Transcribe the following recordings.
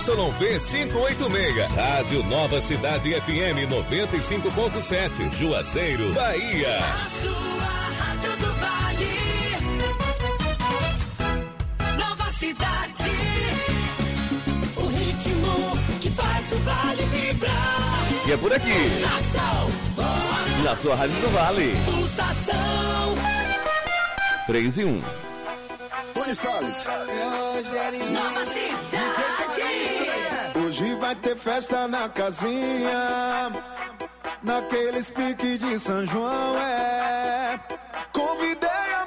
ZYV 586, Rádio Nova Cidade FM 95.7, Juazeiro, Bahia. A sua Rádio do Vale. Nova Cidade. O ritmo que faz o Vale vibrar. E é por aqui. Pulsação. Na sua Rádio do Vale. Pulsação. 3 e 1. Tony Salles. Nova Cidade. Hoje vai ter festa na casinha, naqueles piques de São João, Convidei a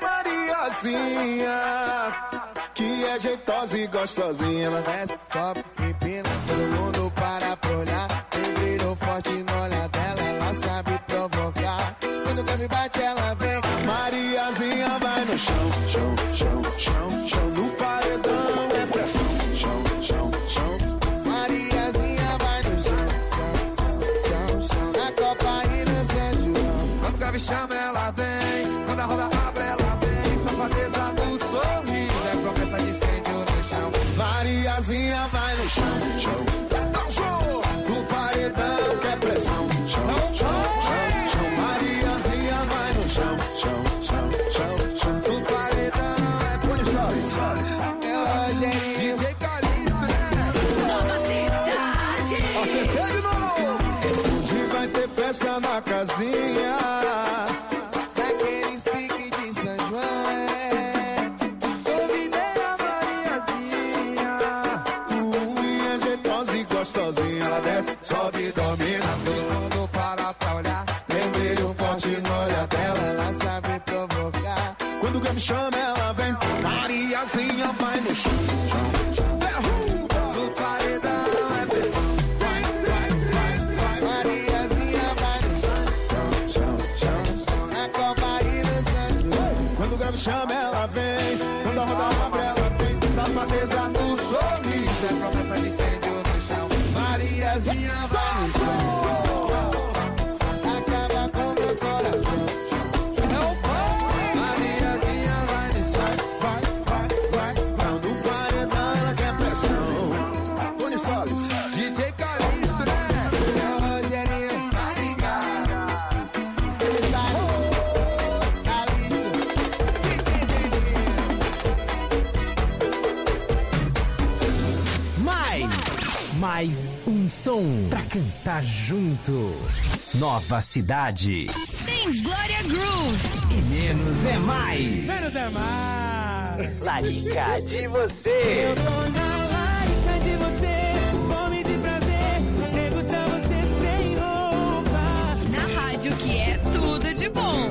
Mariazinha, que é jeitosa e gostosinha. Ela desce, sobe, empina, todo mundo para pra olhar. Tem brilho forte no olhar dela, ela sabe provocar. Quando o Grammy bate, ela vem. Mariazinha vai no chão, chão, chão, chão, chão. No paredão é pressão, chão, chão, chão. Mariazinha vai no chão, chão, chão, chão. Na Copa e no São João. Quando o Grammy chama, ela vem. Quando a roda abre, ela vem. Safadeza no sorriso, é promessa de incêndio no chão. Mariazinha vai no chão, chão. Dançou! No paredão que é pressão, chão, chão, chão, chão. Mariazinha vai no chão, chão, chão, chão, chão. No paredão é pressão. É o Rogerinho, DJ Calixto, né? Nova Cidade. Acertei de novo. Hoje vai ter festa na casinha, naqueles piques de São João, Convidei a Mariazinha, é jeitosa e gostosinha. Ela desce, sobe e domina. Todo mundo para pra olhar. Tem um brilho forte no olhar dela, ela sabe provocar. Quando o Grammy chama, ela vem. Mariazinha vai no chão, chão, chão. Derruba. No paredão é pressão. Vai, vai, vai, vai. Mariazinha vai no chão, chão, chão, chão. Na Copa e no São João. Quando o Grammy chama, ela vem. Quando a roda abre, ela vem. Safadeza no sorriso, é promessa de incêndio no chão. Mariazinha vai no chão, acaba com meu coração. Mariazinha vai no chão, vai, vai, vai. Não, no paredão ela quer pressão. Tony Salles, DJ Calixto, né? É o Rogerinho, vai ligar. Tony Salles, Calixto, Mais um som pra cantar junto. Nova Cidade. Tem Glória Groove. E menos é mais. Menos é mais. Larica de você. Eu tô na larica de você. Fome de prazer. Degusta você sem roupa. Na rádio que é tudo de bom.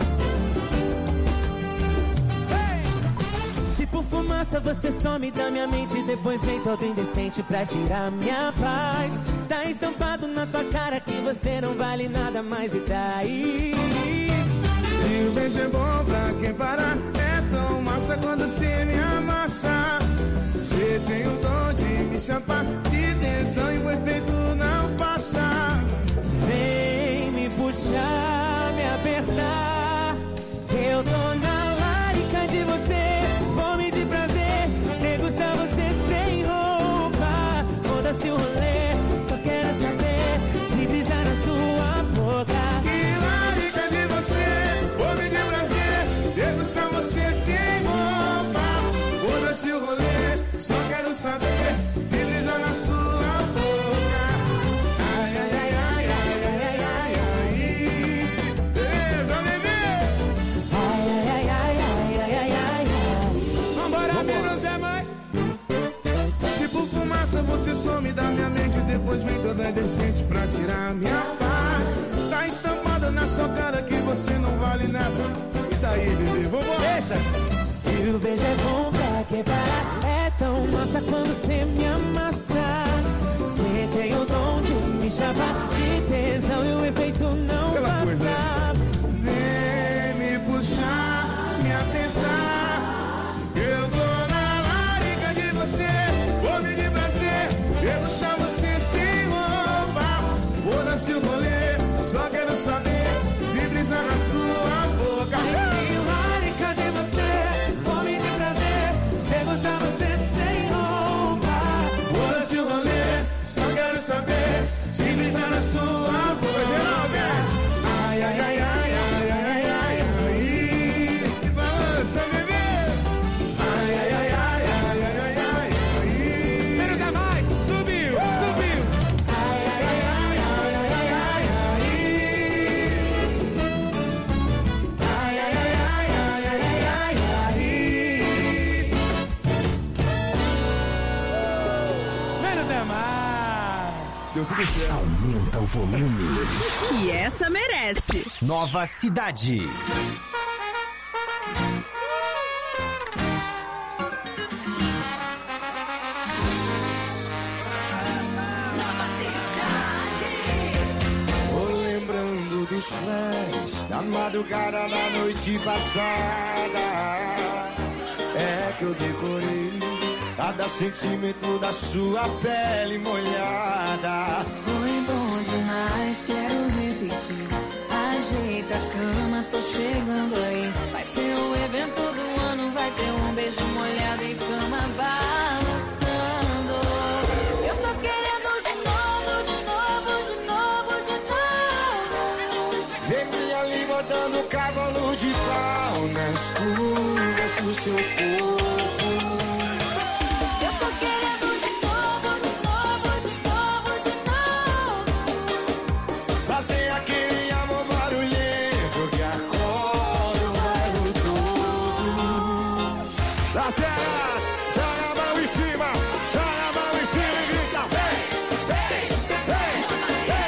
Tipo fumaça, você some da minha mente. Depois vem todo indecente pra tirar minha paz. Tá estampado na tua cara que você não vale nada mais. E daí? Se o beijo é bom pra quem parar, é tão massa quando você me amassa. Você tem o dom de me chapar de tesão e o efeito não passa. Vem me puxar, me apertar. Eu tô na larica de você. Fome de prazer, degustar você sem roupa. Foda-se o rolê, só quero saber de brisar na sua boca. Que larica de você, fome de prazer, degustar você sem roupa. Foda-se o rolê, só quero saber de brisar na sua boca. Ai, ai, ai, ai, ai, ai, ai, ai, ai. Pra beber. Ai, ai, ai, ai, ai, ai, ai. Vambora, menos é mais. Tipo fumaça, você some da minha mente. Depois vem toda decente pra tirar a minha paz. Tá estampada na sua cara que você não vale nada. E daí, bebê, vambora. Deixa. Se o beijo é bom pra quebrar, é tão massa quando você me amassa. Você tem o dom de me chamar de tesão e o efeito não Aquela passa. coisa, Vem me puxar, me apertar. Eu tô na larica de você, fome de prazer. Degustar você sem roupa. Foda-se o rolê, só quero saber de brisar na sua boca. Tenho larica de você, fome de prazer. Degustar você sem roupa. Foda-se o rolê, beijar na sua boca. Geraldo, ai, ai, ai, ai, ai, ai, ai, ai. Balança, bebê. Ai, ai, ai, ai, ai, ai, ai, ai. Menos é mais. Subiu, subiu. Ai, ai, ai, ai, ai, ai, ai, ai. Ai, ai, ai, ai, ai, ai, ai, ai. Menos é mais. Deu tudo certo. Aumenta o volume. Que essa merece. Nova Cidade. Nova cidade. Tô lembrando dos flash da madrugada da noite passada. É que eu decorei cada sentimento da sua pele molhada. Foi bom demais, quero repetir. Ajeita a cama, tô chegando aí. Vai ser o evento do ano, vai ter um beijo molhado e cama balançando. Eu tô querendo de novo, de novo, de novo, de novo. Vem minha língua dando cavalo de pau nas curvas do seu corpo. Eu tô querendo de novo, de novo, de novo, de novo. Fazer aquele amor barulhento que acorda o bairro todo. Las Vegas, joga a mão em cima, joga a mão em cima e grita: vem, vem, vem, vem,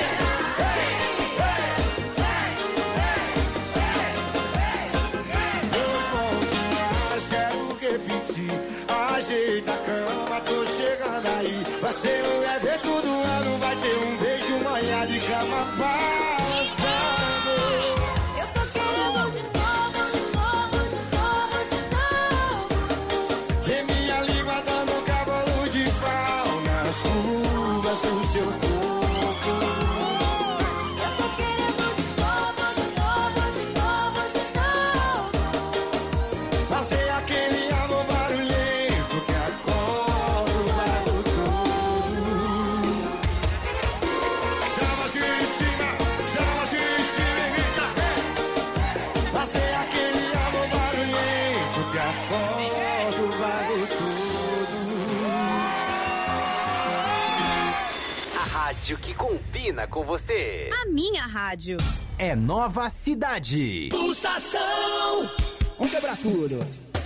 vem, vem, vem. Foi bom demais, quero repetir. Ajeita a cama, tô chegando aí. Vai ser o evento do ano, vai ter um beijo molhado e cama balançando. Eu tô querendo de novo, de novo, de novo, de novo. Vem minha língua dando cavalo de pau nas curvas do seu corpo. Eu tô querendo de novo, de novo, de novo, de novo. Fazer aquele amor barulhento que acorda o bairro todo. Chama assim em cima e grita: vem. Fazer aquele amor barulhento que acorda o bairro todo. A rádio que combina com você. A minha rádio. É Nova Cidade. Pulsação. Vamos quebrar tudo.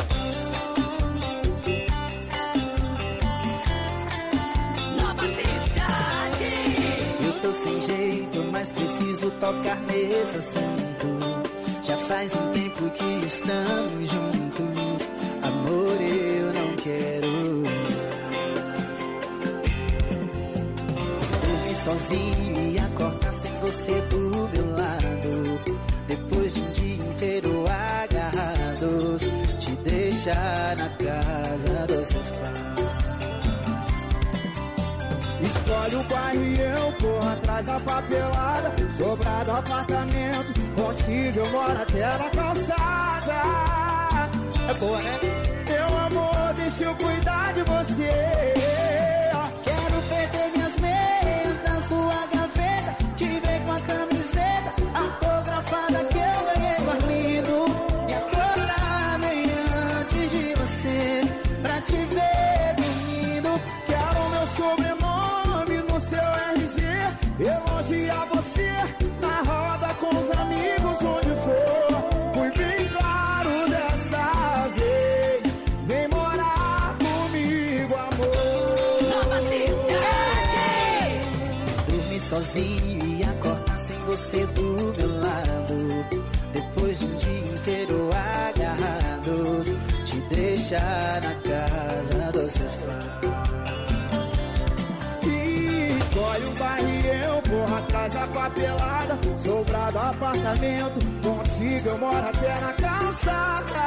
Nova cidade. Eu tô sem jeito, mas preciso tocar nesse assunto. Já faz um tempo que estamos juntos. Amor, eu não quero mais dormir sozinho e acordar sem você do meu lado. Depois de um dia inteiro agarrados, te deixar na casa dos seus pais. Escolhe o bairro e eu corro atrás da papelada. Sobrado apartamento, contigo eu moro até na calçada. É boa, né? Meu amor, deixa eu cuidar de você. Quero perder minhas meias na sua gaveta. Te ver com a camiseta autografada que eu ganhei no Arlindo. Me acordar bem antes de você, pra te ver dormindo. Quero meu sobrenome no seu RG, elogiar você na roda com os amigos onde for. Fui bem claro dessa vez, vem morar comigo, amor. Nova cidade. Dormir sozinho e acordar sem você do meu lado. Depois de um dia inteiro agarrados, te deixar na casa dos seus pais. Escolhe um bairro e eu corro atrás da papelada. Sobrado apartamento, contigo eu moro até na calçada.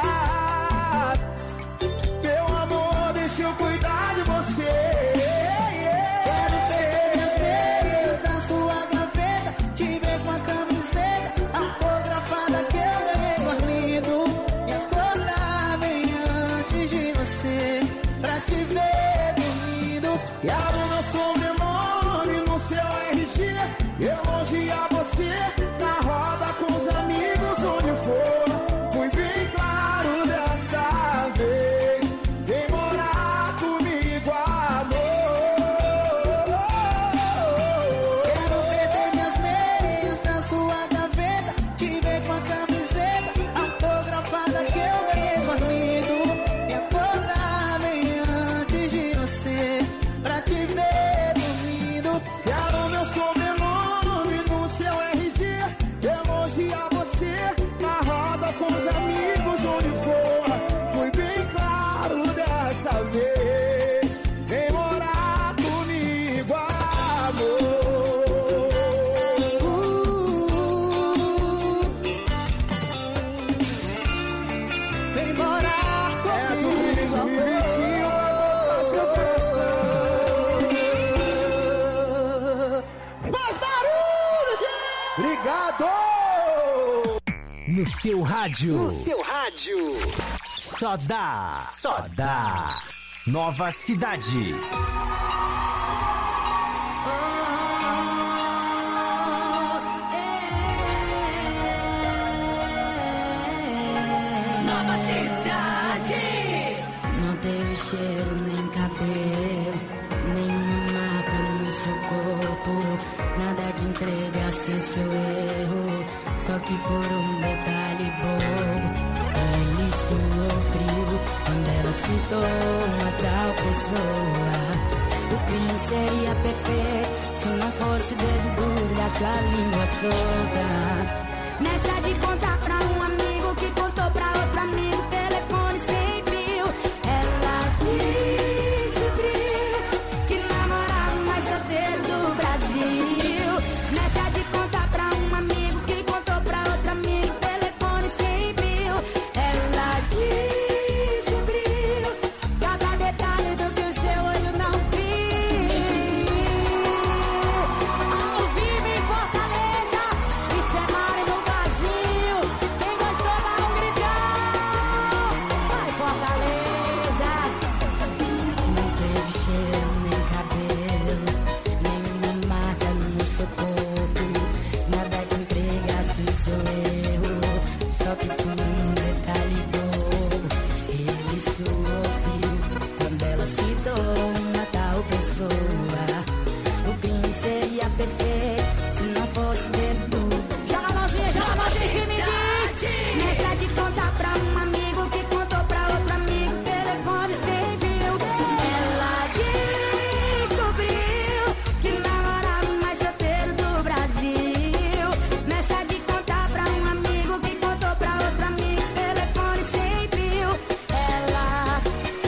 Meu amor, deixa eu cuidar de você. Quero perder minhas meias na sua gaveta. Te ver com a camiseta autografada que eu ganhei no Arlindo. Me acordar bem antes de você, pra te ver dormindo. Quero meu sobrenome no seu RG, Obrigado! No seu rádio. No seu rádio. Só dá. Nova Cidade. Nova Cidade. Não teve cheiro nem cabelo, nenhuma marca no seu corpo. Nada que entregasse seu erro, só que por um detalhe bobo. Ele suou frio quando ela citou uma tal pessoa. O crime seria perfeito se não fosse o dedo duro da sua língua solta. Nessa de contar pra um amigo que contou pra outro amigo, telefone sem fio. Ela descobriu que namorava o mais solteiro do Brasil. Nessa de contar pra um amigo que contou pra outro amigo, telefone sem fio. Ela descobriu cada detalhe do que o seu olho não viu. Ao vivo em Fortaleza, isso é mar no vazio. Quem gostou dá um gritão. Vai Fortaleza. Não teve cheiro nem cabelo, nenhuma marca no seu corpo. Nada que entregasse o seu erro, só que por um detalhe bobo. Ele suou frio quando ela citou uma tal pessoa. O crime seria perfeito se não fosse dedo. Joga a mãozinha em cima e diz. Nessa de contar pra um amigo que contou pra outro amigo, telefone sem fio. Ela descobriu que namorava o mais solteiro do Brasil. Nessa de contar pra um amigo que contou pra outro amigo, telefone sem fio. Ela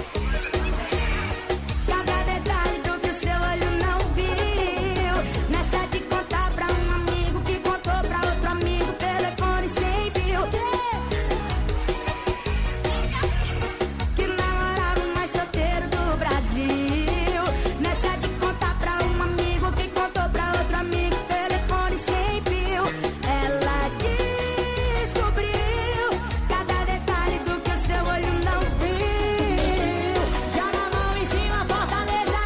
cada detalhe do que o seu olho não viu. Nessa de contar pra um amigo que contou pra outro amigo, telefone sem fio. Que namorava o mais solteiro do Brasil. Nessa de contar pra um amigo que contou pra outro amigo, telefone sem fio. Ela descobriu cada detalhe do que o seu olho não viu. Joga a mão em cima, Fortaleza,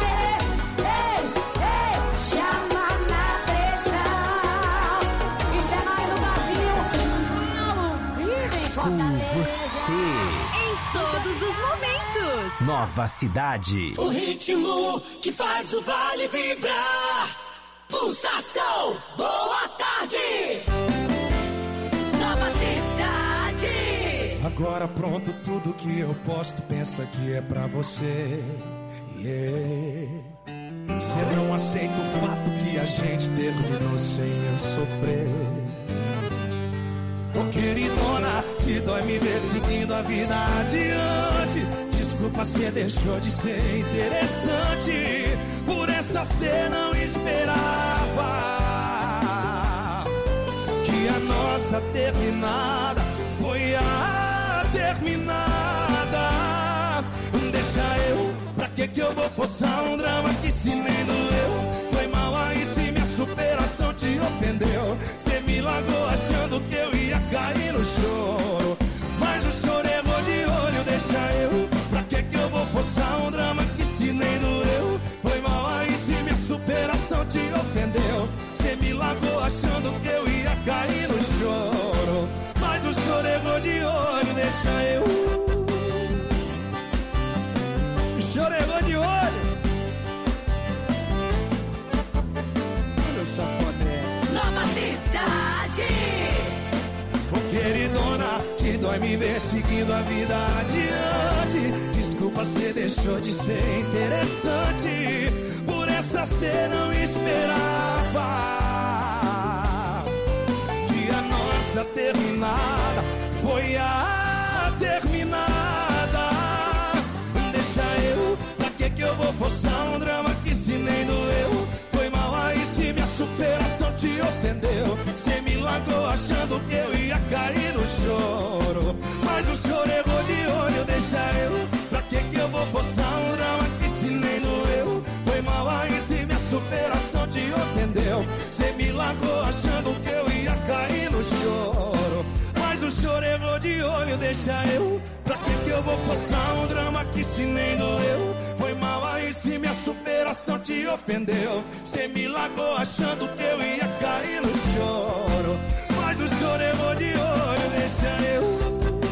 chama na pressão. Isso é mais no Brasil. Ao vivo em Com Fortaleza. você. Em todos os momentos. Nova Cidade. O ritmo que faz o vale vibrar. Pulsação, boa tarde. Nova Cidade. Agora pronto, tudo que eu posto, pensa que é pra você. Você não aceita o fato que a gente terminou sem eu sofrer. Ô queridona, te dói me ver seguindo a vida adiante. Desculpa, cê deixou de ser interessante. Por essa cê não esperava que a nossa terminada foi a terminada. Deixa eu, pra que eu vou forçar um drama que se nem doeu? Foi mal aí se minha superação te ofendeu. Cê me largou achando que eu ia cair no choro, mas o choro errou de olho. Deixa eu, pra que eu vou forçar um drama que se nem doeu? Foi mal aí se minha superação te ofendeu. Cê me largou achando que eu ia cair no choro, mas o choro errou de olho. Deixa eu, o choro errou de olho. Olha o safoné. Nova Cidade. Ô queridona, te dói me ver seguindo a vida adiante. Desculpa, cê deixou de ser interessante. Por essa cê não esperava que a nossa terminada foi a terminada. Deixa eu, pra que eu vou forçar um drama que se nem doeu? Foi mal aí se minha superação te ofendeu. Cê me largou achando que eu ia cair no choro, mas o choro errou de olho. Deixa eu, pra que eu vou forçar um drama que se nem doeu? Foi mal aí se minha superação te ofendeu. Cê me largou achando que eu ia deixa eu. Pra que eu vou forçar um drama que se nem doeu? Foi mal aí se minha superação te ofendeu. Cê me largou achando que eu ia cair no choro, mas o choro eu vou de olho, deixa eu.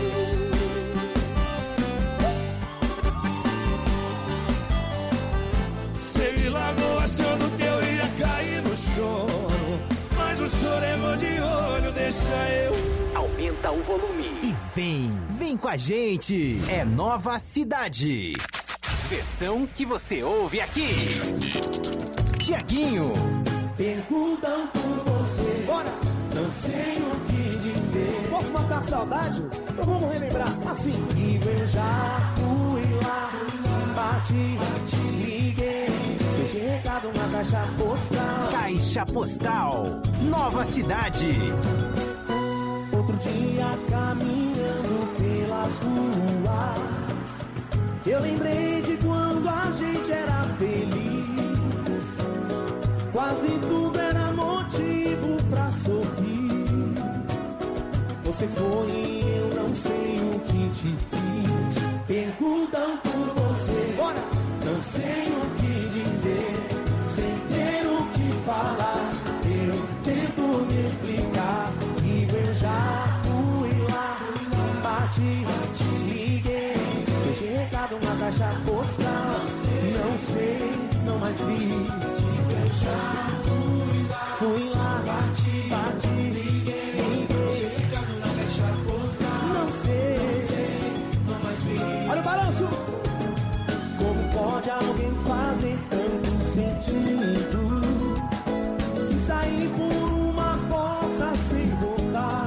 Cê me largou achando que eu ia cair no choro, mas o choro eu vou de olho, deixa eu. Aumenta o volume. E vem com a gente. É Nova Cidade. Versão que você ouve aqui. Tiaguinho. Perguntam por você, bora, não sei o que dizer. Posso matar a saudade? Então vamos relembrar assim. E eu já fui lá, bati, liguei, deixei recado na caixa postal. Caixa Postal. Nova Cidade. Outro dia caminhando pelas ruas, eu lembrei de quando a gente era feliz. Quase tudo era motivo pra sorrir. Você foi e eu não sei o que te fiz. Perguntam por você, bora, não sei o que dizer. Sem ter o que falar, eu tento me explicar. E eu já fui lá, bati, liguei, deixei recado na caixa postal. Não sei, não mais vi. Eu já fui lá, bati, liguei, deixei recado na caixa postal. Não sei, não mais vi. Olha o balanço. Como pode alguém fazer tanto sentido e sair por uma porta sem voltar,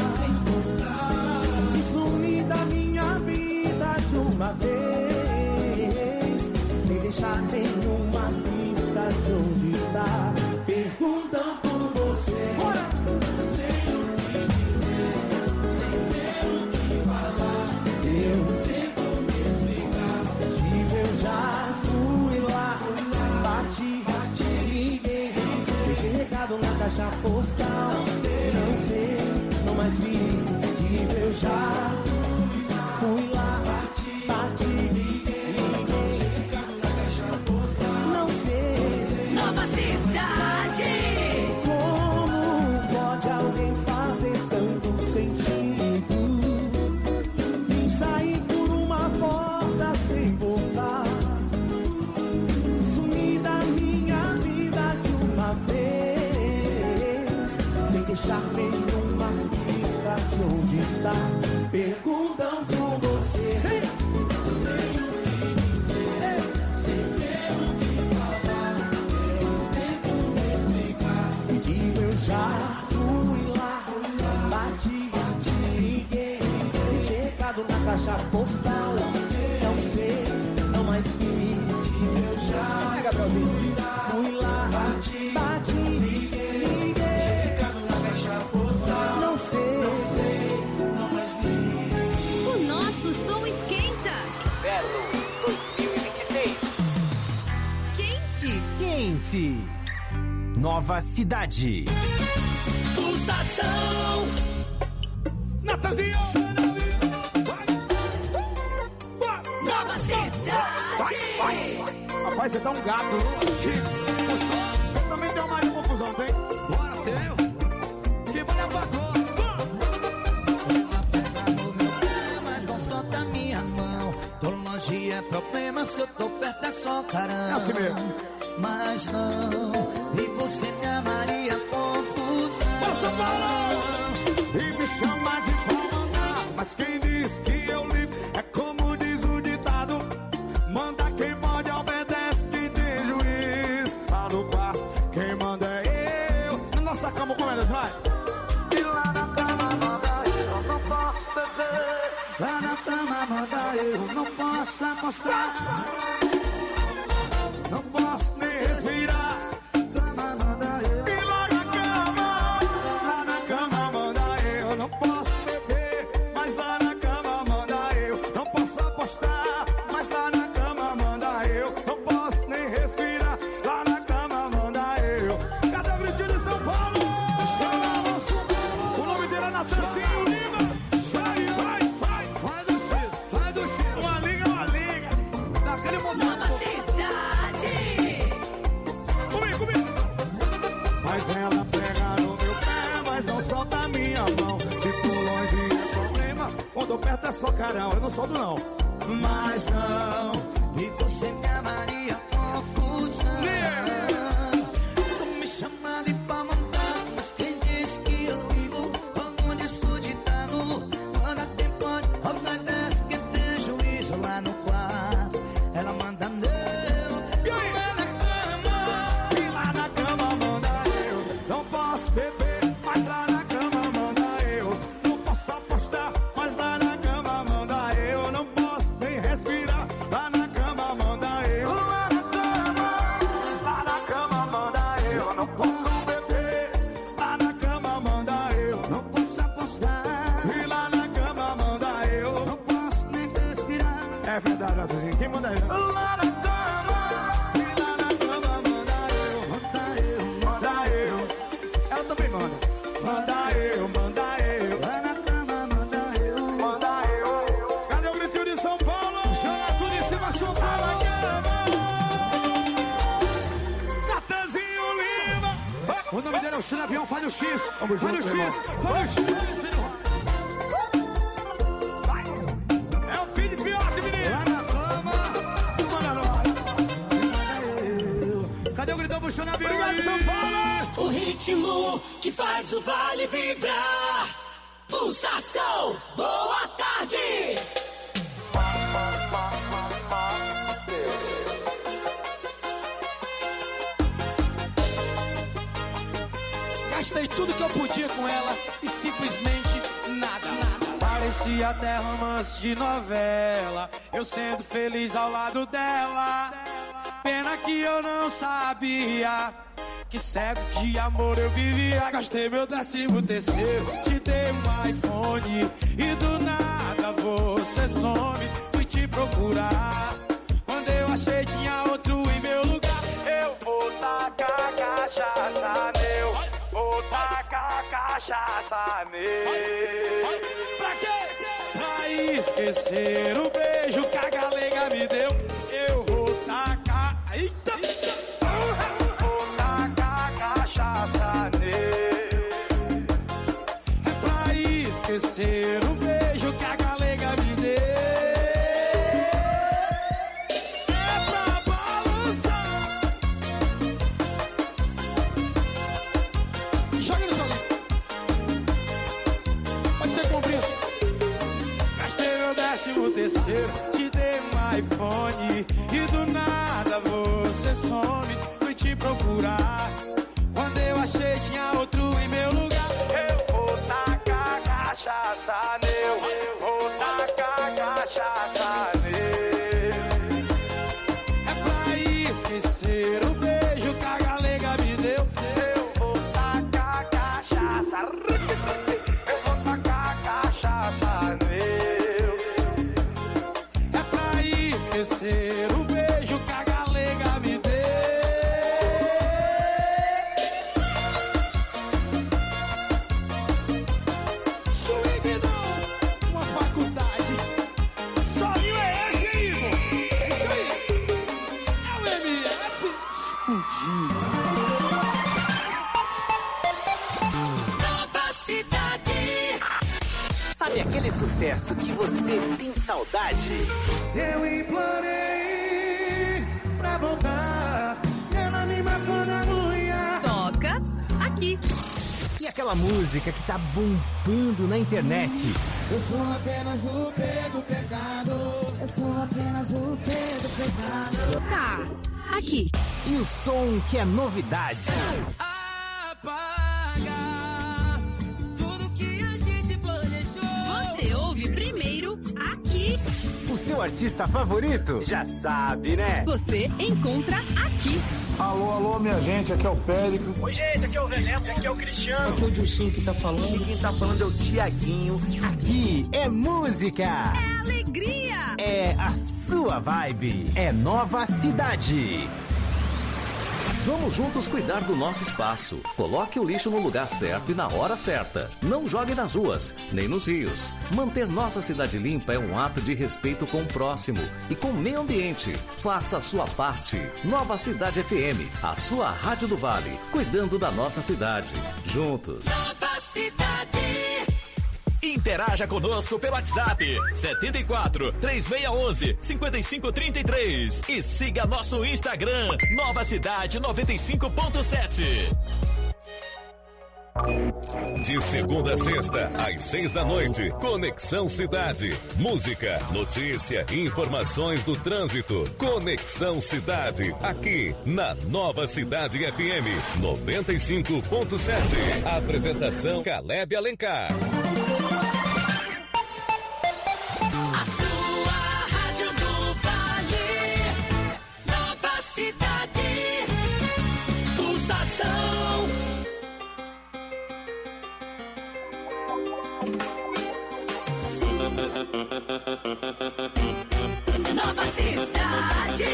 e sumir da minha vida de uma vez, sem deixar nenhuma pista de onde está? Perguntam por você, bora! Não sei o que dizer, sem ter o que falar, eu tento me explicar. Digo, eu já fui lá, bati, liguei, deixei recado na caixa postal. Não sei, não mais vi. Digo, eu já fui lá, bati, liguei, deixei recado na caixa postal. Não sei. Nova Cidade. Como pode alguém fazer tanto sentido e sair por uma porta sem voltar, sumir da minha vida de uma vez, sem deixar nenhuma pista de onde está? Perguntam por você, sem o que dizer, sem ter o que falar, eu tento me explicar. E digo, eu já fui lá, bati, liguei, deixei recado na caixa postal. Não sei, não mais vi. Digo, eu já fui lá, bati, liguei, deixei recado na caixa postal. Não sei, não mais vi. O nosso som esquenta. Inverno 2026. Quente. Nova Cidade. Pulsação. Natanzinho. Nova Cidade. Rapaz, você tá um gato. Você também tem uma mais confusão, tem? Bora, tem. Que vale a patroa. Mas não solta minha mão. Tô longe é problema, se eu tô perto é só carão. É assim mesmo. Mas não, e você me amaria confusão. Posso falar? E me chama de Palma. Mas quem diz que eu ligo é como diz o ditado: manda quem pode, obedece quem tem juiz. Lá no quarto, quem manda é eu. Na nossa cama, como eles vai? E lá na cama manda eu não posso beber. Lá na cama manda eu não posso apostar. Não posso nem respirar. Cama manda eu. E lá na cama manda eu. Não posso beber, mas lá na cama manda eu. Não posso apostar, mas lá na cama manda eu. Não posso nem respirar, lá na cama manda eu. Cadê o gritinho de São Paulo? O nome dele é Natanzinho Lima. Vai, vai, vai. aperta só carão, eu não solto não. Mas não, e você me amaria confusão. Tô me chamando e pra mandar, mas quem disse que eu ligo? Como disso de dano, manda tempo, roda desce que tem juízo lá no quarto. Ela manda não, e lá na cama, e lá na cama manda eu. Não posso beber, mas lá na cama manda eu. Não posso apostar, mas lá na cama manda eu. Não posso nem respirar, lá na cama manda eu. Lá na cama manda eu. Não posso beber, lá na cama manda eu. Não posso apostar, e lá na cama manda eu. Não posso nem respirar. É verdade, assim, quem manda eu? Lá na cama, e lá na cama manda eu. Manda eu, manda eu. Ela também manda. Manda eu, manda eu. Lá na cama manda eu. Manda eu. Cadê o gritinho de São Paulo? Chama tudo em cima, São Paulo. Natanzinho Lima. O nome dele é o X Avião, faz o X. Faz o X, faz o X. Vai. É o fim de fiote, menino. Lá na cama, manda nós. Cadê o gritão puxando a avião? Obrigado, São Paulo. O ritmo que faz o vale vibrar. Pulsação, boa tarde. Gastei tudo que eu podia com ela e simplesmente nada. Parecia até romance de novela, eu sendo feliz ao lado dela. Pena que eu não sabia que cego de amor eu vivia. Gastei meu 13º, te dei um iPhone e do nada você some. Fui te procurar, quando eu achei tinha outro em meu lugar. Eu vou tacar cachaça nele, vou tacar cachaça nele. Pra quê? Pra esquecer o beijo que a galega me deu. Eu vou tacar, eita! Vou tacar cachaça nele. É pra esquecer o beijo que a galega me deu. É pra balançar. Joga no solinho. Pode ser com isso. Gastei meu 13º, te dei um iPhone e do nada você some. Fui te procurar, quando eu achei tinha outro em meu lugar. Eu vou tacar cachaça nele, eu vou tacar cachaça nele. É pra esquecer o beijo que a galega me deu. Eu vou tacar cachaça, eu vou tacar cachaça nele. É pra esquecer o beijo que a galega me deu. Swing não, uma faculdade. Sozinho é esse aí, irmão. É isso aí. É o MF explodindo. Nova cidade. Sabe aquele sucesso que você tem saudade? Eu implorei pra voltar, ela me matou na unha. Toca aqui. E aquela música que tá bombando na internet? Eu sou apenas o P do pecado. Eu sou apenas o P do pecado. Tá aqui. E o som que é novidade? Apaga tudo que a gente planejou. Você ouve primeiro aqui. O seu artista favorito? Já sabe, né? Você encontra aqui. Alô, alô, minha gente, aqui é o Péricles. Oi, gente, aqui é o Zé Neto, aqui é o Cristiano. Aqui é o Dilcinho que tá falando. E quem tá falando é o Tiaguinho. Aqui é música. É alegria. É a sua vibe. É Nova Cidade. Vamos juntos cuidar do nosso espaço. Coloque o lixo no lugar certo e na hora certa. Não jogue nas ruas, nem nos rios. Manter nossa cidade limpa é um ato de respeito com o próximo e com o meio ambiente. Faça a sua parte. Nova Cidade FM, a sua rádio do Vale, cuidando da nossa cidade. Juntos. Nova cidade. Interaja conosco pelo WhatsApp 74 3611 5533 e siga nosso Instagram Nova Cidade 95.7. De segunda a sexta, às 6 da noite, Conexão Cidade. Música, notícia, informações do trânsito. Conexão Cidade, aqui na Nova Cidade FM 95.7. Apresentação Caleb Alencar. A sua rádio do Vale, Nova Cidade, pulsação. Nova Cidade.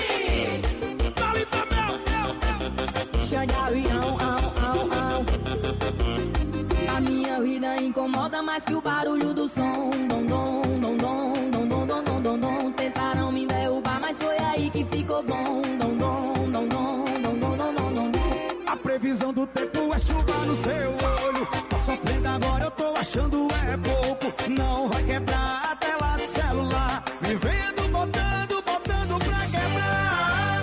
A minha vida incomoda mais que o barulho do som. Dom, dom, dom, dom, dom, dom, dom, dom, dom, dom. Tentaram me derrubar, mas foi aí que ficou bom. Dom, dom, dom, dom, dom, dom, dom, dom, dom. A previsão do tempo é chuva no seu olho. Tá sofrendo agora, eu tô achando é pouco. Não vai quebrar a tela do celular. Me vendo botando, botando pra quebrar.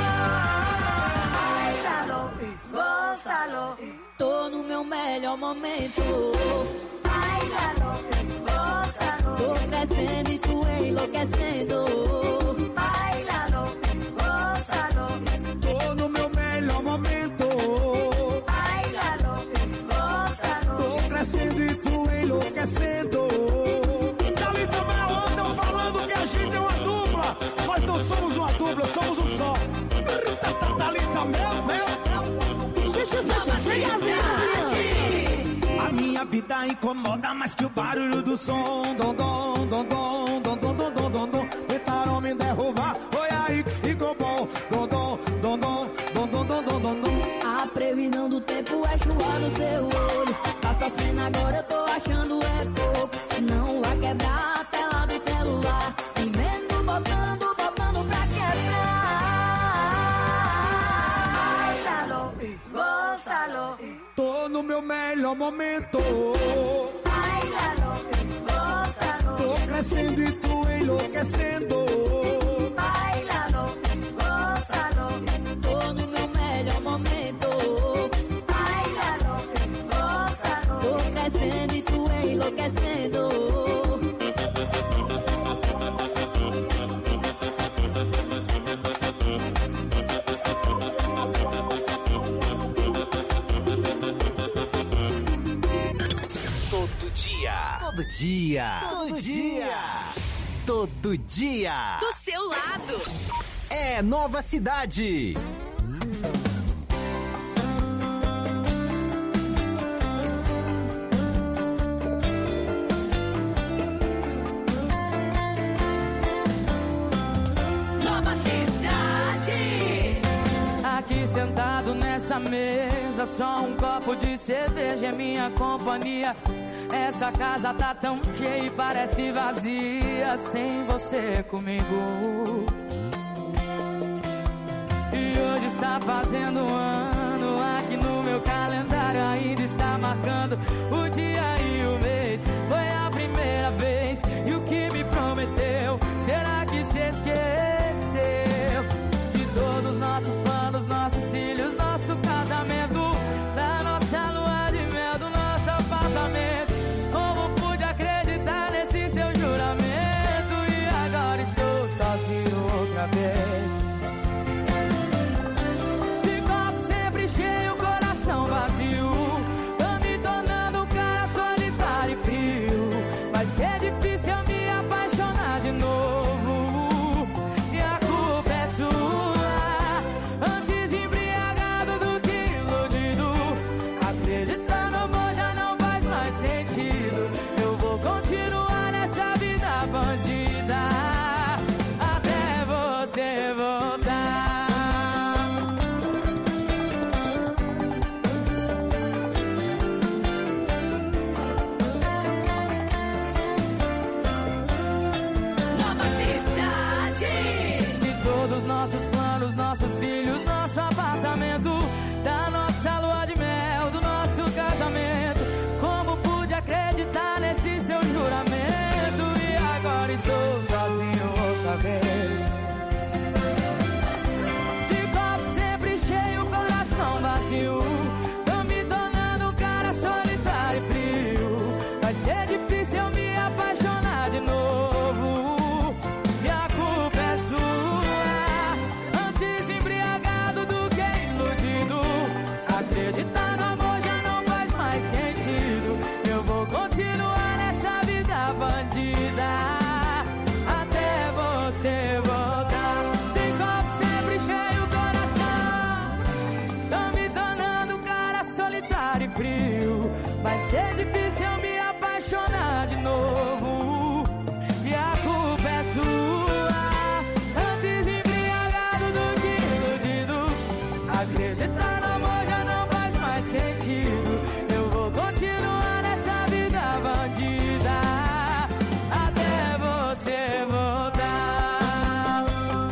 Bailalo, gózalo. Tô no meu melhor momento. Bailalo, gózalo. Tô crescendo e tu enlouquecendo. Bailalo, gózalo. Tô no meu melhor momento. Bailalo, gózalo. Tô crescendo e tu enlouquecendo. E dali também a outra falando que a gente é uma dupla. Nós não somos uma dupla, somos um só. Thalita, meu. A minha vida incomoda mais que o barulho do som. Dom, dom, dom, dom, dom, dom, dom, dom, dom, dom. Tentaram me derrubar, foi aí que ficou bom. Dom, dom, dom, dom, dom, dom, dom, dom, dom, dom. A previsão do tempo é chuva no seu olho. Tá sofrendo agora, eu tô achando é pouco. Não vai quebrar a tela do celular. Me vendo botando, botando pra quebrar. Bailalo, gózalo. Tô no meu melhor momento. Bailalo, gózalo. Tô crescendo e tu enlouquecendo. Bailalo, gózalo. Tô no meu melhor momento. Bailalo, gózalo. Tô crescendo e tu enlouquecendo. Todo dia. Todo dia. Do seu lado. É Nova Cidade. Nova Cidade. Aqui sentado nessa mesa, só um copo de cerveja é minha companhia. Essa casa tá tão cheia e parece vazia sem você comigo. E hoje está fazendo um ano, aqui no meu calendário ainda está marcando o dia e o mês. Foi a primeira vez e o que me prometeu, será que se esqueceu? De todos nossos planos, nossos filhos, nosso casamento, da nossa lua de mel, do nosso apartamento. Como pude acreditar nesse seu juramento? E agora estou sozinho outra vez. De copo sempre cheio, coração vazio. Tô me tornando um cara só ser difícil eu me apaixonar de novo. E a culpa é sua. Antes embriagado do que iludido. Acreditar no amor já não faz mais sentido. Eu vou continuar nessa vida bandida até você voltar.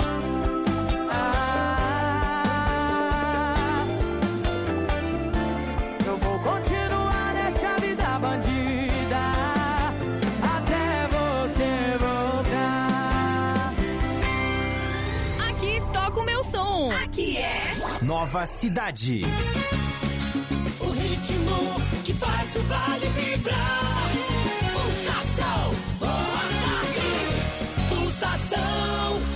Eu vou continuar nessa vida bandida até você voltar. Aqui toca o meu som. Aqui é Nova Cidade. o ritmo que faz o vale vibrar. Pulsação, boa tarde. Pulsação.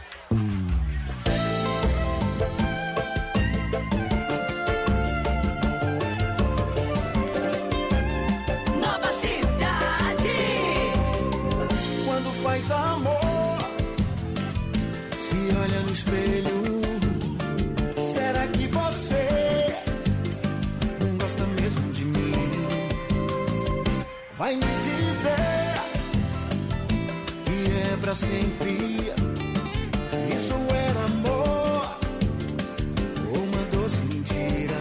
Nova Cidade. Quando faz amor, se olha no espelho, será que você não gosta mesmo de mim? Vai me dizer que é pra sempre. Isso era amor ou uma doce mentira?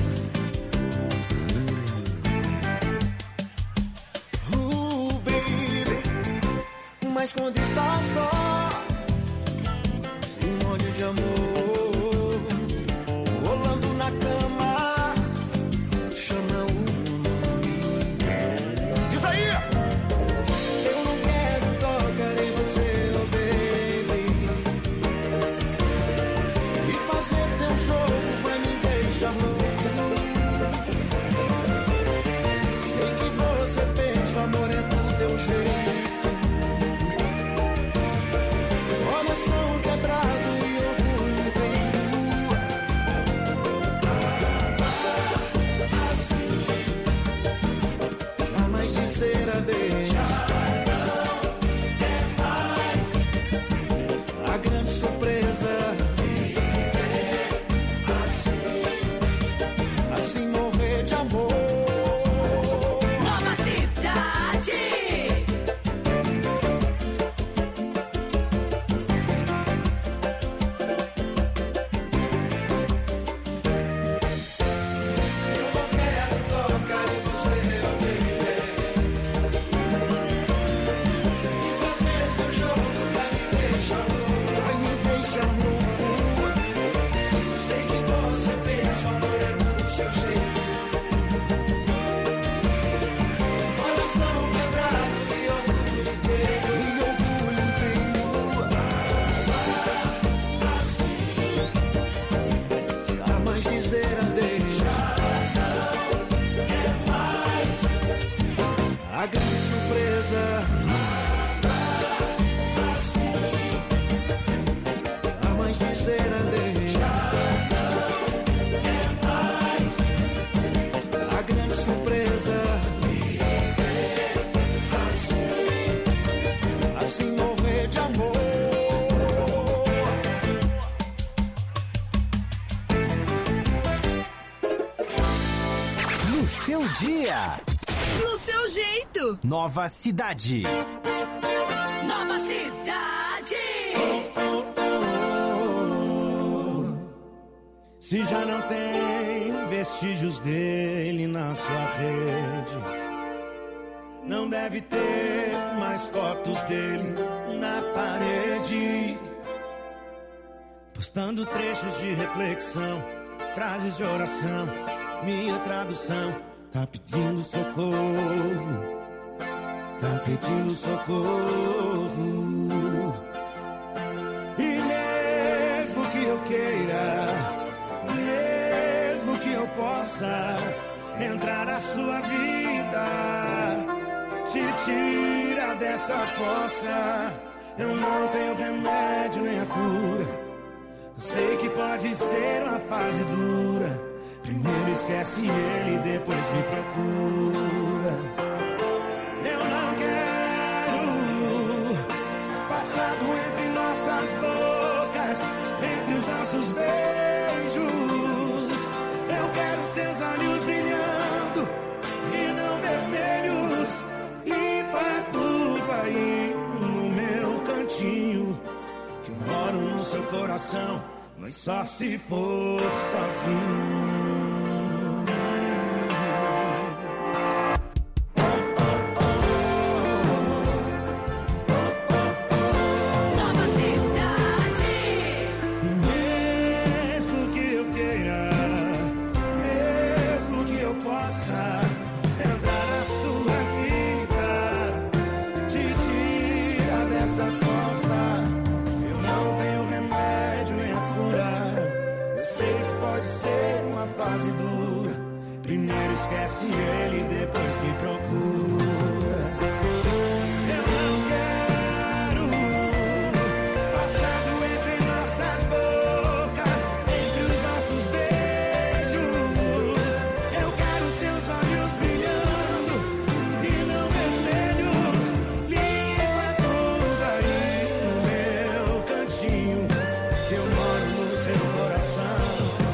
Baby, mas quando está só, se molha de amor, rolando na cama, chama o meu nome. Diz aí! Eu não quero tocar em você, oh baby. E fazer teu jogo vai me deixar louco. Sei que você pensa, o amor é do teu jeito. Coração quebrado e orgulho inteiro. Assim, jamais dizer adeus. A grande surpresa. Assim morrer de amor. Nova Cidade. Vai me deixar louco. Sei que você pensa, o amor é do seu jeito. Coração quebrado e orgulho inteiro. Assim, jamais dizer adeus. A grande surpresa. Jamais dizer adeus. A grande surpresa. Assim morrer de amor. No seu dia. No seu jeito. Nova Cidade. Nova Cidade. Se já não tem vestígios dele na sua rede, não deve ter mais fotos dele na parede, postando trechos de reflexão, frases de oração. Minha tradução tá pedindo socorro, tá pedindo socorro. E mesmo que eu queira, mesmo que eu possa entrar na sua vida, te tira dessa fossa. Eu não tenho remédio nem a cura. Eu sei que pode ser uma fase dura. Primeiro esquece ele, depois me procura. Eu não quero passado entre nossas bocas, entre os nossos beijos. Eu quero seus olhos brilhando e não coração, mas só se for sozinho. Primeiro esquece ele, depois me procura. Eu não quero passado entre nossas bocas, entre os nossos beijos. Eu quero seus olhos brilhando e não vermelhos. Limpa tudo aí no meu cantinho, que eu moro no seu coração.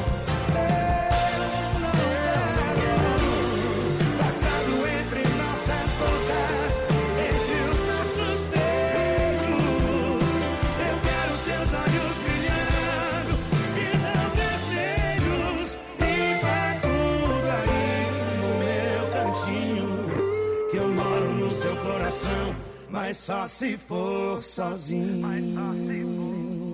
Mas só se for sozinho.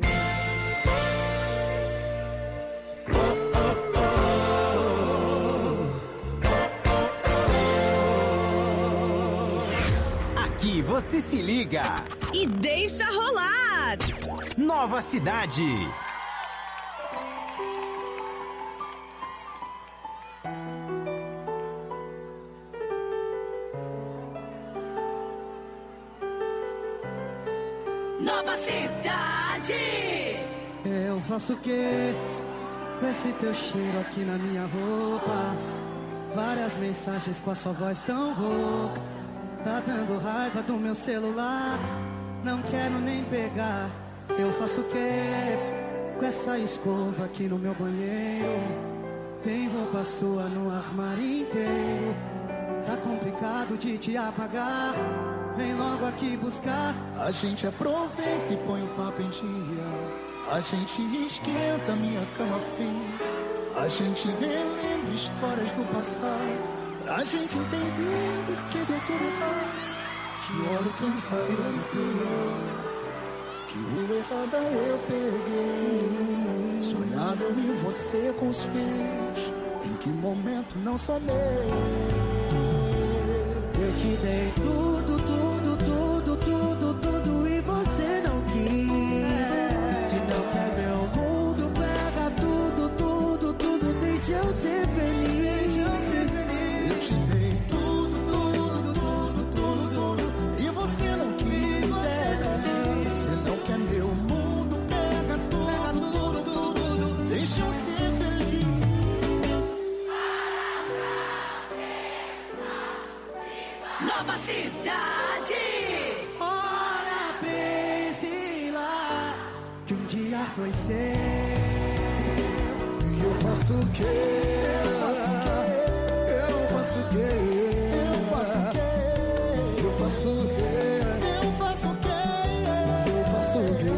Aqui você se liga e deixa rolar. Nova Cidade. Nova Cidade. Eu faço o quê com esse teu cheiro aqui na minha roupa? Várias mensagens com a sua voz tão rouca. Tá dando raiva do meu celular, não quero nem pegar. Eu faço o quê com essa escova aqui no meu banheiro? Tem roupa sua no armário inteiro. Tá complicado de te apagar, vem logo aqui buscar. A gente aproveita e põe o papo em dia. A gente esquenta minha cama fria. A gente relembra histórias do passado, pra gente entender por que deu tudo errado. Que hora o trem saiu do pior, que rua errada eu peguei. Sonhava eu e você com os filhos, em que momento não sonhei. Eu te dei tudo, tudo, tudo, tudo, tudo e você não quis. Se não quer meu mundo, pega tudo, tudo, tudo, deixa eu ser feliz. Eu te dei tudo, tudo, tudo, tudo, tudo e você não quis. Se não quer meu mundo, pega tudo, tudo, tudo, deixa eu ser feliz. Nova Cidade. Olha pra esse lá, que um dia foi seu. E eu faço o quê? Eu faço o quê? Eu faço o quê? Eu faço o quê? Eu faço o quê? Eu faço o quê?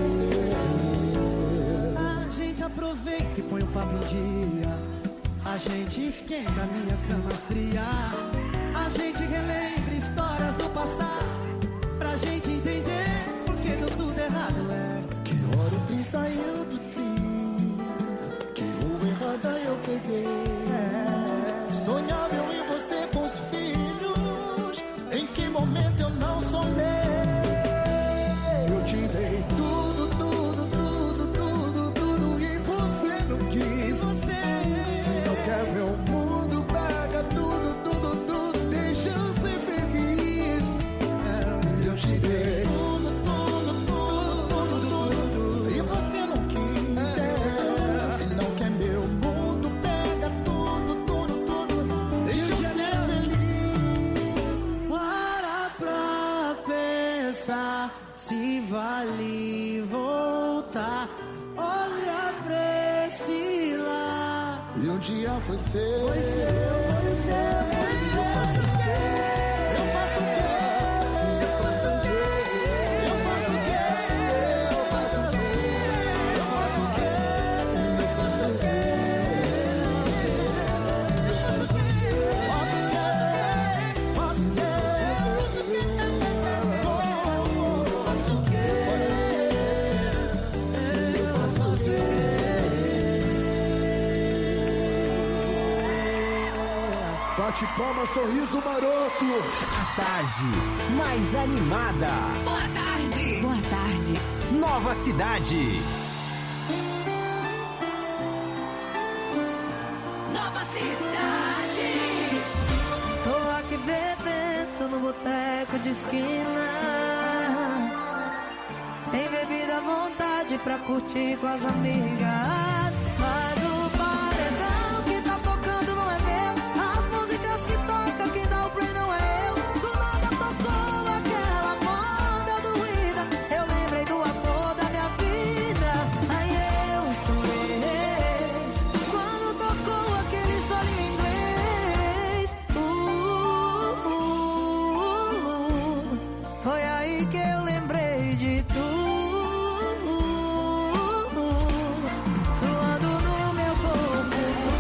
A gente aproveita e põe o papo em dia. A gente esquenta a minha cama fria. A gente relembra histórias do passado, pra gente entender por que deu tudo errado. Que hora o trem saiu do trilho, que rua errada eu peguei. Sonhava eu e você com os filhos, em que momento eu não sonhei. Eu te dei tudo, tudo, tudo, tudo, tudo e você não quis. Se não quer meu mundo, paga tudo, tudo, tudo, deixa eu ser feliz. Eu te dei tudo, tudo, tudo, tudo, tudo e você não quis. Se não quer meu mundo, pega tudo, tudo, tudo, deixa eu ser feliz. Para pra pensar se vale voltar. Olha pra esse lá, e um dia foi seu. foi seu, foi seu. Eu faço o quê? Eu faço o quê? Eu faço o quê? Eu faço o quê? Eu faço o quê? Eu faço o quê? Bate palma, sorriso maroto. A tarde mais animada. Boa tarde. Boa tarde. Nova Cidade. Nova Cidade. Tô aqui bebendo no boteco de esquina. Tem bebida à vontade pra curtir com as amigas. Mas o paredão que tá tocando não é meu. As músicas que toca, quem dá o play não é eu. Do nada tocou aquela moda doída. Eu lembrei do amor da minha vida. Aí eu chorei quando tocou aquele solinho inglês. Foi aí que eu lembrei de tudo. Suando no meu corpo.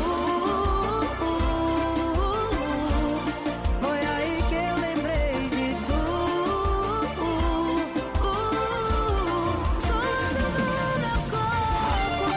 Foi aí que eu lembrei de tudo. Suando no meu corpo.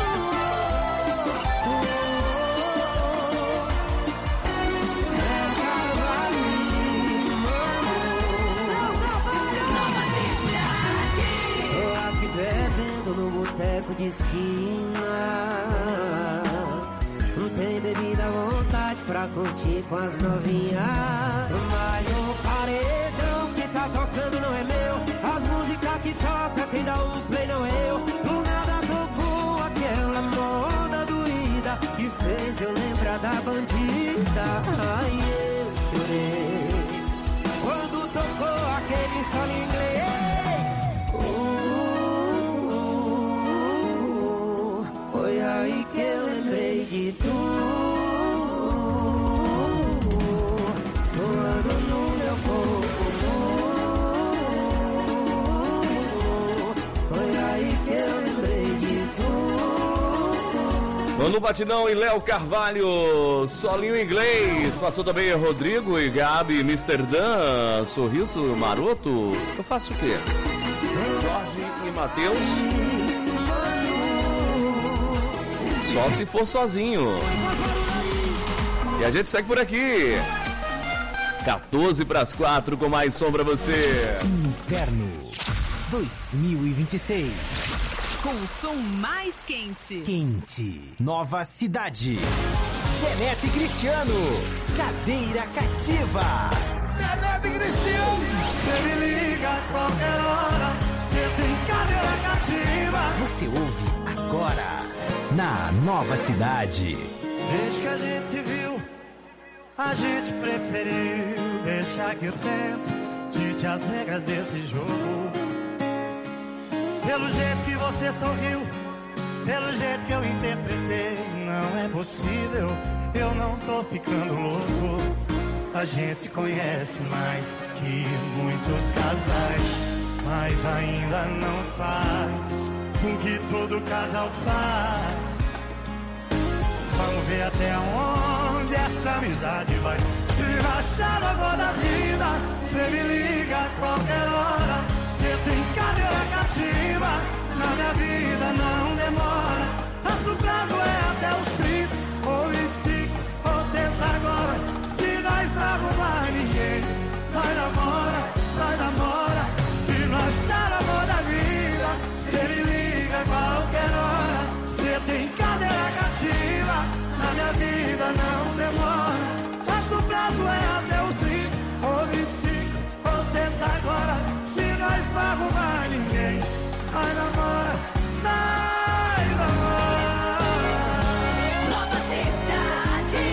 Nova Cidade. Tô aqui bebendo no boteco de esquina. Não tem bebida à vontade pra curtir com as novinhas. Mas o paredão que tá tocando não é meu. As músicas que toca, quem dá o play não é eu. Do nada tocou aquela moda doída que fez eu lembrar da bandida. Ai, eu chorei quando tocou aquele solo inglês. Foi aí que eu lembrei de tudo. Suando no meu corpo. Foi aí que eu lembrei de tudo. Manu Batidão e Léo Carvalho, solinho inglês. Passou também Rodrigo e Gabi, Mr. Dan, sorriso maroto. Eu faço o quê? Jorge e Matheus. Só se for sozinho. E a gente segue por aqui. 14:04 com mais som pra você. Inverno 2026. Com o som mais quente. Quente. Nova Cidade. Zenete Cristiano. Cadeira cativa. Zenete Cristiano. Você me liga a qualquer hora. Você tem cadeira cativa. Você ouve agora na Nova Cidade. Desde que a gente se viu, a gente preferiu deixar que o tempo dite as regras desse jogo. Pelo jeito que você sorriu, pelo jeito que eu interpretei, não é possível, eu não tô ficando louco. A gente se conhece mais que muitos casais, mas ainda não faz o que todo casal faz. Vamos ver até onde essa amizade vai. Se rachar a água da vida, você me liga a qualquer hora. Você tem cadeira cativa, na minha vida não demora. Nosso prazo é até os 30 ou 25, ou sexta agora. Se nós não arrumar ninguém, nós namora. Se não achar a amor da vida, você me liga a qualquer hora. Você tem cadeira cativa, na minha vida não demora. Nosso prazo é até os 30 ou 25, ou sexta agora. Se nós não arrumar ninguém, nós namora. Nova Cidade.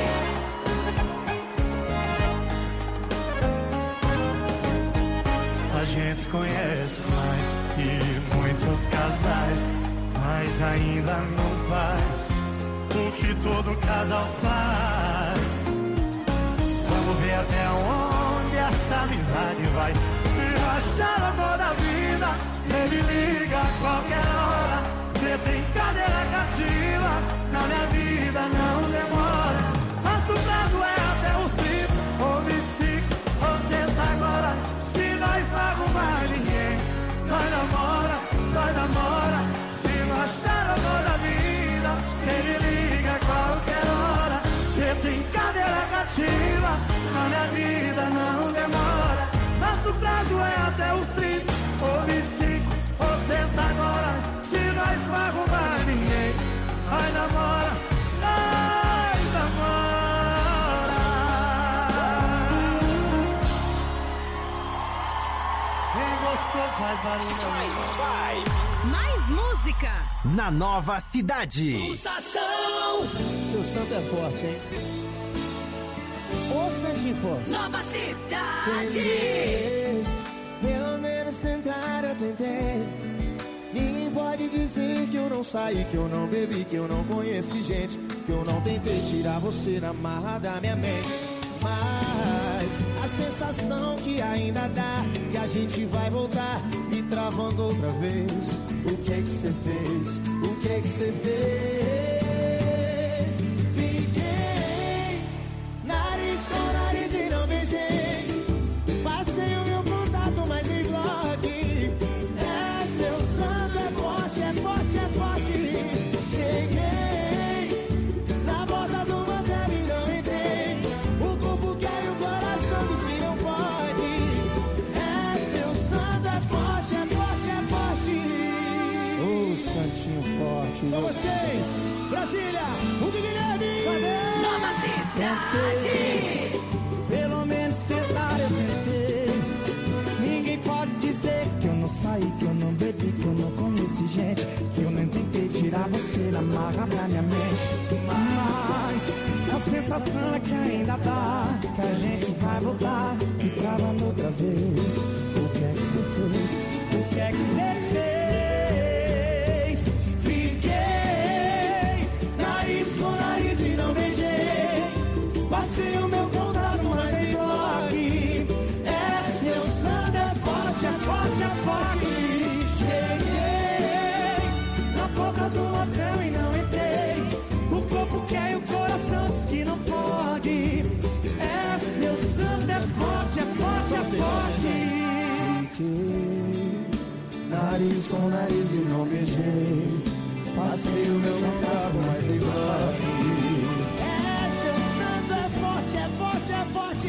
A gente conhece mais que muitos casais, mas ainda não faz o que todo casal faz. Vamos ver até onde essa amizade vai. Se rachar a amor da vida, você me liga a qualquer hora. Você tem cadeira cativa, na minha vida não demora. Nosso prazo é até os 30 ou 25, ou sexta agora. Se nós não arrumar ninguém, nós namora. Se não achar a amor da vida, você me liga a qualquer hora. Você tem cadeira cativa, Nosso prazo é até os 30 ou 25, ou senta agora. Se nós pra arrumar ninguém, nós namora, nós namora. Quem gostou faz barulho. Mais música na Nova Cidade. Pulsação. Seu santo é forte, hein? Ô santinho forte. Nova Cidade. Pelo menos tentar eu tentei. Ninguém pode dizer que eu não saí, que eu não bebi, que eu não conheci gente, que eu não tentei tirar você na marra da minha mente. Mas a sensação que ainda dá, que a gente vai voltar e travando outra vez. O que é que você fez? O que é que você fez? Fiquei nariz com nariz e não beijei. Passei o meu contato, mas nem bloque. É, seu santo é forte, é forte, é forte. Cheguei na borda do motel e não entrei. O corpo quer e o coração diz que não pode. É, seu santo é forte, é forte, é forte. Ô, santinho forte. Pra vocês, Brasília, o Guilherme. Nova Cidade. Pelo menos tentar eu tentei. Ninguém pode dizer que eu não saí, que eu não bebi, que eu não conheci gente, que eu nem tentei tirar você da marra da minha mente. Mas a sensação é que ainda dá, que a gente vai voltar e travando outra vez. O que é que você fez? O que é que você fez? Fiquei nariz com nariz e não beijei. Passei o meu contato, mas nem bloque. É, seu santo é forte, é forte, é forte. Cheguei na porta do hotel e não entrei. O corpo quer e o coração diz que não pode. É, seu santo é forte, é forte, é forte. Fiquei nariz com nariz e não beijei. Passei o meu contato, mas nem bloque. É forte.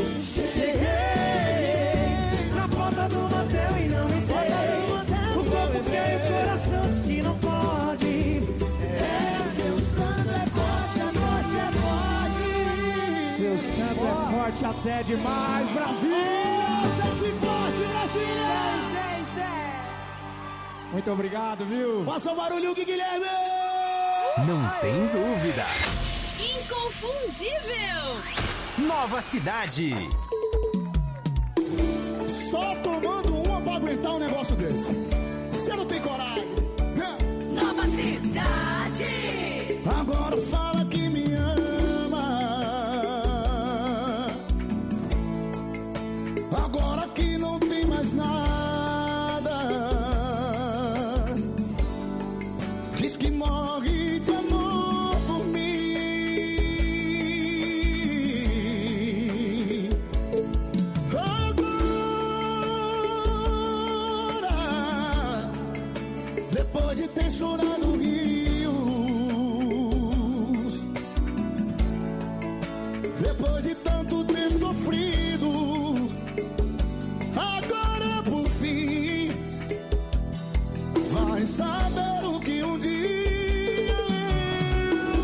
Cheguei na porta do motel e não entrei. O corpo quer e o coração diz que não pode. É, seu santo é forte, é forte, é forte. Seu santo é forte até demais, Brasília! Sente forte, Brasília! 10. Muito obrigado, viu? Passa o barulho, Guilherme! Não tem dúvida. Inconfundível. Nova Cidade. Só tomando uma pra aguentar um negócio desse. Você não tem coragem. Nova Cidade. Agora fala que me ama. Agora que não tem mais nada. Diz que morre de amor por mim. Depois de ter chorado rios, depois de tanto ter sofrido, agora por fim vai saber o que um dia eu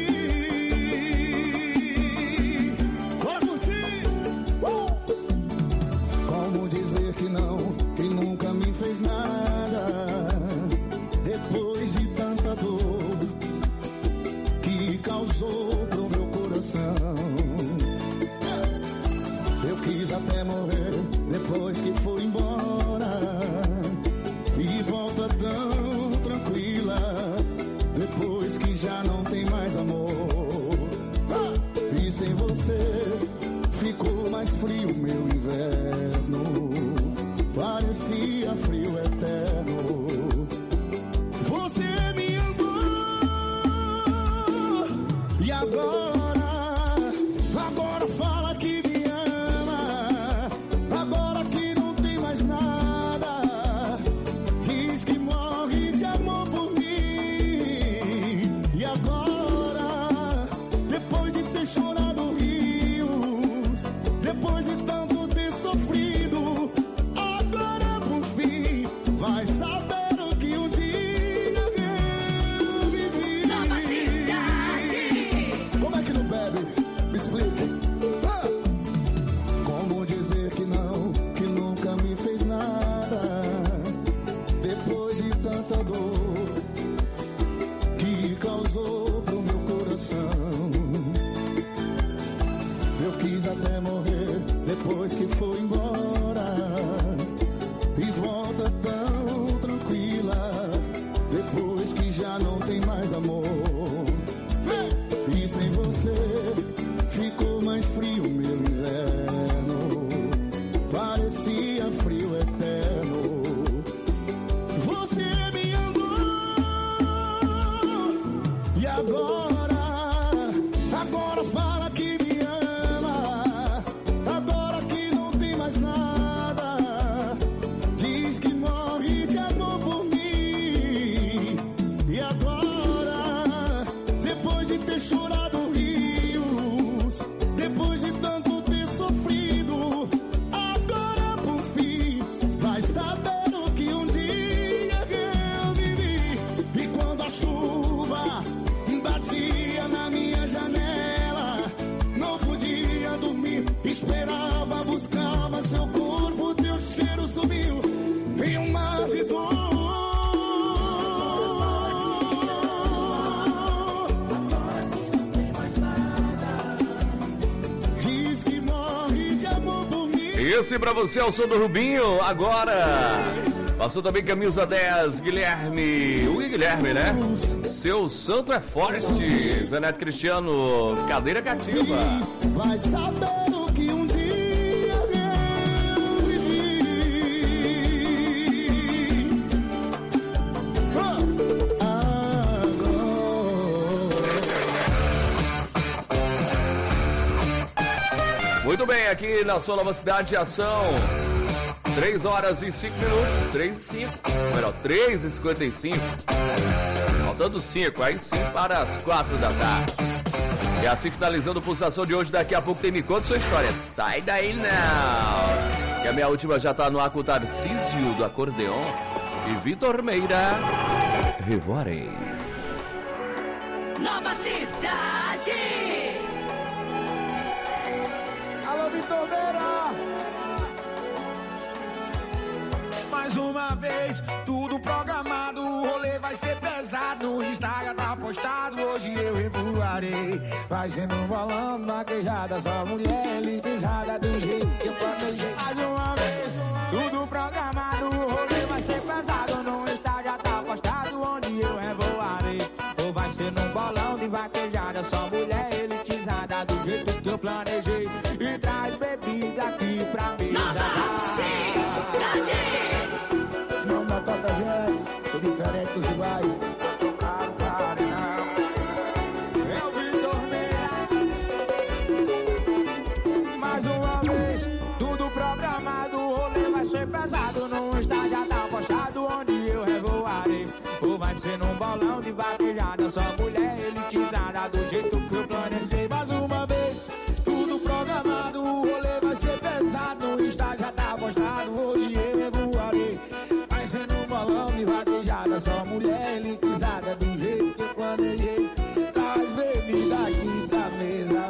vivi. Bora curtir! Como dizer que não, que nunca me fez nada? Depois de tanta dor que causou pro meu coração, eu quis até morrer depois que foi embora. E volta tão tranquila depois que já não tem mais amor. E sem você ficou mais frio meu inverno. parecia frio eterno. Você me amou e agora fala que me ama. Agora que não tem mais nada, diz que morre de amor por mim. E agora, depois de ter chorado rios, depois de tanto ter sofrido, agora por fim vai saber o que um dia eu vivi. E quando a chuva batia na minha janela, não podia dormir, esperava, buscava seu corpo, teu cheiro sumiu em um mar de dor. Diz que morre de amor por mim. Esse pra você é o som do Rubinho, agora. Passou também camisa 10, Guilherme. O Guilherme, né? Seu santo é forte. Zanetti Cristiano, cadeira cativa. Vai saber o que um dia eu vivi. Muito bem, aqui na sua Nova Cidade, ação 3 horas e 5 minutos, 3 e 5, melhor, 3 e 55, faltando 5, aí sim para as 4 da tarde. E assim finalizando a pulsação de hoje, daqui a pouco tem Me Conta Sua História, sai daí não! E a minha última já tá no ar com o Tarcísio do Acordeon e Vitor Meira, Revore. Nova Cidade. Alô, Vitor Meira! Mais uma vez, tudo programado, o rolê vai ser pesado, no Instagram tá postado, hoje eu revoarei. Vai sendo um bolão, maquejada, só mulher elitizada do jeito que eu planejei. Mais uma vez, tudo programado, o rolê vai ser pesado, no Instagram tá postado, onde eu revoarei. Ou vai ser num bolão de vaquejada, só mulher elitizada do jeito que eu planejei. E traz bebida aqui pra mesa. Nova Cidade. Não dá toda gente, tudo diferente dos iguais. Eu vi dormir. Mais uma vez, tudo programado, o rolê vai ser pesado, no estádio tá postado, onde eu revoarei. Ou vai ser num bolão de vaquejada, só mulher elitizada do jeito que eu planejei. Mais uma vez, tudo programado, o rolê vai ser pesado, no estádio tá postado, hoje eu revoarei. Vai ser num bolão de vaquejada, só mulher elitizada do jeito que eu planejei. Traz bebida aqui pra mesa.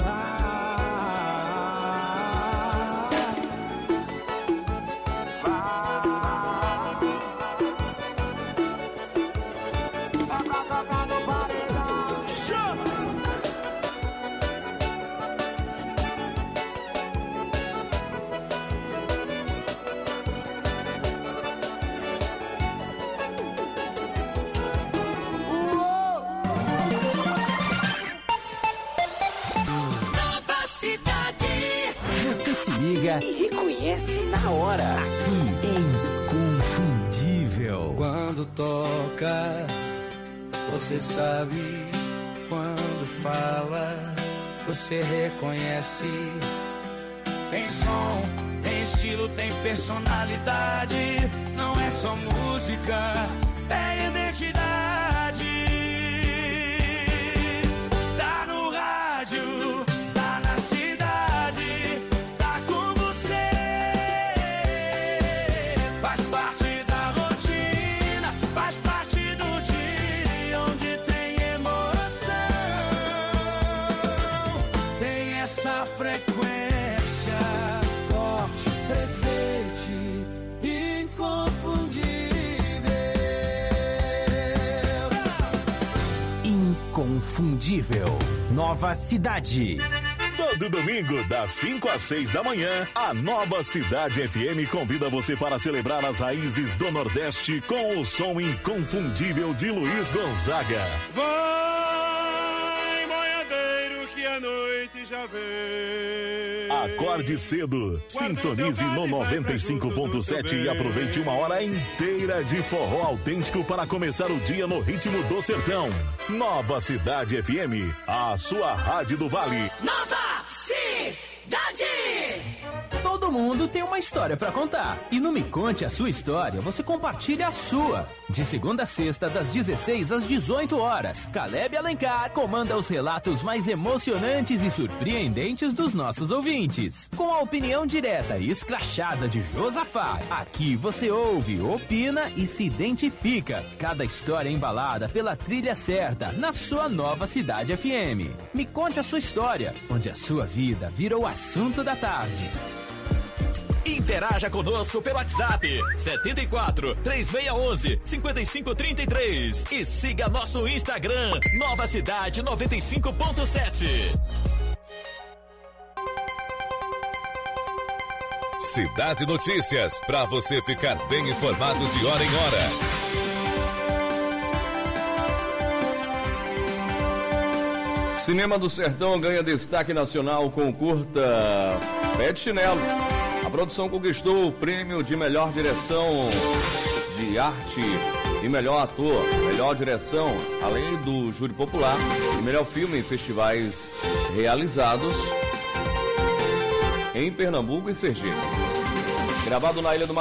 Liga e reconhece na hora. Aqui, Inconfundível. Quando toca, você sabe. Quando fala, você reconhece. Tem som, tem estilo, tem personalidade. Não é só música, é identidade. Tá no rádio, tá na cidade, tá com você. Faz parte da rotina, faz parte do dia onde tem emoção. Tem essa frequência forte, presente, inconfundível. Inconfundível. Nova Cidade. Todo domingo, das 5 às 6 da manhã, a Nova Cidade FM convida você para celebrar as raízes do Nordeste com o som inconfundível de Luiz Gonzaga. Vai, boiadeiro, que a noite já vem. Acorde cedo. Sintonize no 95.7 e aproveite uma hora inteira de forró autêntico para começar o dia no ritmo do sertão. Nova Cidade FM, a sua rádio do Vale. Nova Cidade! Todo mundo tem uma história pra contar. E no Me Conte a Sua História, você compartilha a sua. De segunda a sexta, das 16 às 18 horas, Caleb Alencar comanda os relatos mais emocionantes e surpreendentes dos nossos ouvintes. Com a opinião direta e escrachada de Josafá, aqui você ouve, opina e se identifica. Cada história embalada pela trilha certa, na sua Nova Cidade FM. Me Conte a Sua História, onde a sua vida vira o assunto da tarde. Interaja conosco pelo WhatsApp 74 3611 5533 e siga nosso Instagram Nova Cidade 95.7. Cidade Notícias, para você ficar bem informado de hora em hora. Cinema do Sertão ganha destaque nacional com o curta Pé de Chinelo. A produção conquistou o prêmio de melhor direção de arte e melhor ator, melhor direção, além do júri popular e melhor filme em festivais realizados em Pernambuco e Sergipe. Gravado na Ilha do